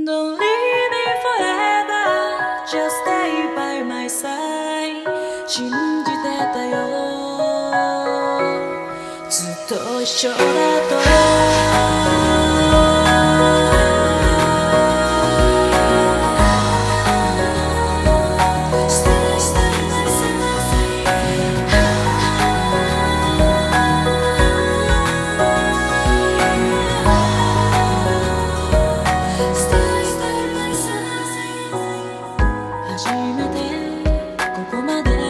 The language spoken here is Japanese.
Don't leave me forever, just stay by my side 信じてたよずっと一緒だと初めてここまで